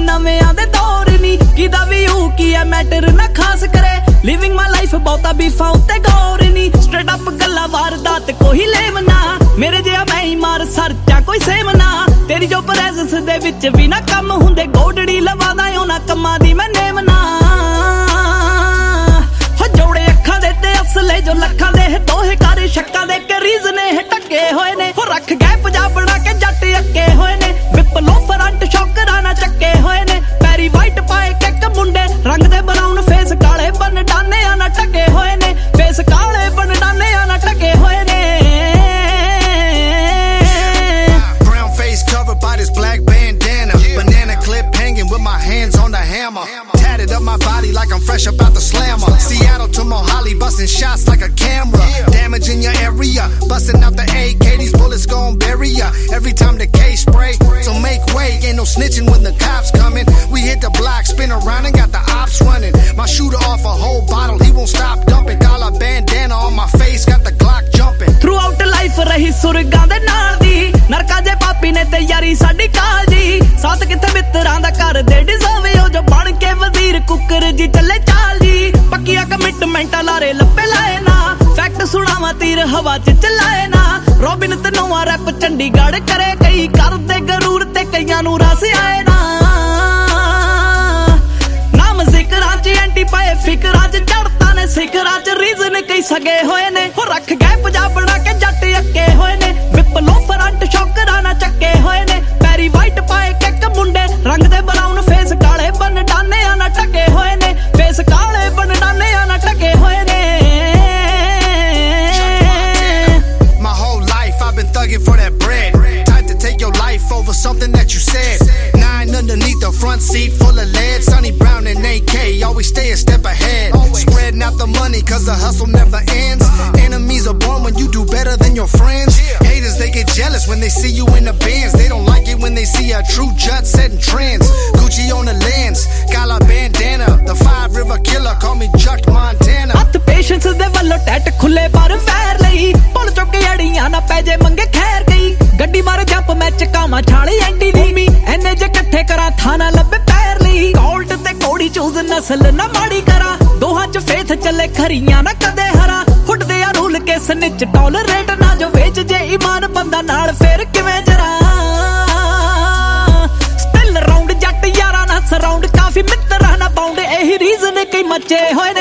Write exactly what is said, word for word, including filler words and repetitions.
ਨਵਿਆਂ ਦੇ ਦੌਰ ਨੀ ਕਿਦਾ ਵੀ ਯੂ ਕੀ ਐ ਮੈਟਰ ਨਾ ਖਾਸ ਕਰੇ ਲਿਵਿੰਗ ਮਾਈ ਲਾਈਫ ਬਹੁਤਾ ਬੀਫਾਂ ਉੱਤੇ ਗੌਰ ਨੀ ਸਟ੍ਰੇਟ ਅਪ ਗੱਲਾਂ ਵਾਰਦਾਤ ਕੋਈ ਲੇਮ ਨਾ ਮੇਰੇ ਜਿਹਾ ਮੈਂ ਹੀ ਮਾਰ ਸਰਚਾ ਕੋਈ ਸੇਮ ਨਾ ਤੇਰੀ ਜੋ ਪ੍ਰੈਜ਼ੈਂਸ ਦੇ ਵਿੱਚ ਵੀ ਨਾ ਕੰਮ ਹੁੰਦੇ ਗੋਡੜੀ ਲਵਾਦਾ ਉਹਨਾਂ ਕੰਮਾਂ ਦੀ ਮੈਂ ਨੇਮ ਨਾ ਹੋ ਜੋੜੇ ਅੱਖਾਂ ਦੇ ਤੇ ਅਸਲੇ ਜੋ ਲੱਖਾਂ ਦੇ ਦੋਹੇ ਕਰ ਸ਼ੱਕਾਂ ਦੇ ਕੇ ਰੀਜ਼ਨ ਇਹ ਟੱਕੇ ਹੋਏ ਨੇ ਹੋ ਰੱਖ ਗਏ ਪੰਜਾਬ ਬਣਾ ਕੇ ਜੱਟ ਅੱਕੇ ਹੋਏ ਨੇ ਵਿਪਲੋ ਫਰੰਟ ਸ਼ੌਕਰਾਂ ਨਾ ਚੱਕੇ ਹੋਏ ਨੇ ਪੈਰੀ ਵਾਈਟ ਪਾਏ ਕਿੱਕ ਮੁੰਡੇ ਰੰਗ ਦੇ ਬਰਾਊਨ ਫੇਸ ਕਾਲੇ ਬਨ ਡਾਨਿਆਂ ਨਾ ਟਕੇ ਹੋਏ ਨੇ ਫੇਸ ਕਾਲੇ ਬਨ ਡਾਨਿਆਂ ਨਾ ਟਕੇ ਹੋਏ ਨੇ brown face covered by this black bandana banana clip hanging with my hands on the hammer tatted up my body like I'm fresh up out the slammer Seattle to Mohali busting shots like a camera damaging your area busting out the A K these bullets gon' bury ya every time the K spray so make way ain't no snitching when the cops coming we hit the block spin around and got the ops running my shooter off a whole bottle he won't stop dumping dollar bandana on my face got the Glock jumping throughout life rahi ਸੁਰਗਾਂ ਦੇ ਨਾਲ ਦੀ ਨਰਕਾਂ ਦੇ ਪਾਪੀ ਨੇ ਤੇ ਯਾਰੀ ਸਾਡੀ ਕਾਜੀ ਸਾਥ ਕਿੱਥੇ ਮਿੱਤਰਾਂ ਦਾ ਕਰਦੇ ਡਿਜ਼ਰਵ ਉਹ ਜੋ ਬਣ ਕੇ ਵਜ਼ੀਰ ਕੁੱਕਰ ਜੀ ਚੱਲੇ ਚਾਲ ਜੀ ਪੱਕੀਆਂ ਕਮਿਟਮੈਂਟਾਂ ਲਾਰੇ ਲੱਪੇ ਲਾਏ ਨਾ ਫੈਕਟ ਸੁਣਾਵਾ ਤੀਰ ਹਵਾ ਚ ਚਲਾਏ ਨਾ ਰੋਬਿਨ ਤੇ ਨਵਾਂ ਰੈਪ ਚੰਡੀਗੜ੍ਹ ਕਰੇ ਕਈ ਕਰਦੇ ਗਰੂਰ ਤੇ ਕਈਆਂ ਨੂੰ ਰਸ ਆਏ ਨਾ ਨਾਮ ਜ਼ਿਕਰਾਂ ਚ ਐਂਟੀ ਪਾਏ ਫਿਕਰਾਂ ਚ ਚੜਤਾ ਨੇ ਸਿਖਰਾਂ ਚ ਰੀਜ਼ਨ ਕਈ ਸਗੇ ਹੋਏ ਨੇ ਹੋ ਰੱਖ ਗਏ ਪੰਜਾਬ ਬਣਾ ਕੇ ਜੱਟ ਅੱਕੇ ਹੋਏ ਨੇ ਵਿਪਲੋ ਫਰੰਟ ਸ਼ੌਕਰਾਂ ਨਾ ਚੱਕੇ ਹੋਏ ਨੇ ਪੈਰੀ ਵਾਈਟ ਪਾਏ ਕਿੱਕ ਮੁੰਡੇ ਰੰਗ ਦੇ ਬਰਾਊਨ ਫੇਸ ਕਾਲੇ ਬਨ ਡਾਨਿਆਂ ਨਾ ਟਕੇ ਹੋਏ ਨੇ ਫੇਸ ਕਾਲੇ ਬਨ ਡਾਨਿਆਂ ਨਾ ਟਕੇ ਹੋਏ ਨੇ my whole life I've been thugging for that bread type to take your life over something that you said nine underneath the front seat full of lead Sonny Brown and A K always stay a step ahead spreading out the money cause the hustle never ends enemies are born when you do better than your friends haters they get jealous when they see you in the bands they don't like it when they see a true judge setting trends Gucci on the lens got a bandana the five river killer call me Chuck Montana ਹੱਥ patience ਦੇ ਵੱਲੋਂ TET ਖੁੱਲੇ ਪਰ fire ਲਈ ਪੁੱਲ ਚੁੱਕ ਅੜੀਆਂ ਨਾ ਪੈ ਜੇ ਮੰਗੇ ਖੈਰ ਗਈ ਗੱਡੀ ਮਾਰ ਜੰਪ ਮੈਂ ਚਕਾਵਾਂ ਛਾਲੇ ਐਂਟੀ ਦੀ ਐਨੇ ਜੇ ਇਕੱਠੇ ਕਰਾਂ ਥਾਣਾ ਲੱਭੇ ਪੈਰ ਲਈ ਗੋਲਡ ਤੇ ਕੋੜੀ ਚੂਜ਼ ਨਸਲ ਨਾ ਮਾੜੀ ਕਰਾਂ ਦੋਹਾਂ ਚ ਫੇਥ ਚੱਲੇ ਖਰੀਆਂ ਨਾ ਕਦੇ ਹਰਾ ਹੁੱਟਦੇ ਆ ਰੂਲ ਕੇ ਸਨਿਚ ਟੋਲਰੇਟ ਨਾ ਜੋ ਵੇਚ ਜੇ ਈਮਾਨ ਬੰਦਾ ਨਾਲ ਫੇਰ ਕਿਵੇਂ ਜਰਾ ਸਟਿਲ ਰਾਉਂਡ ਜੱਟ ਯਾਰਾਂ ਨਾ ਸਰਾਉਂਡ ਕਾਫੀ ਮਿੱਤਰਾਂ ਨਾ ਪਾਉਂਡ ਇਹੀ ਰੀਜ਼ਨ ਕਈ ਮੱਚੇ ਹੋਏ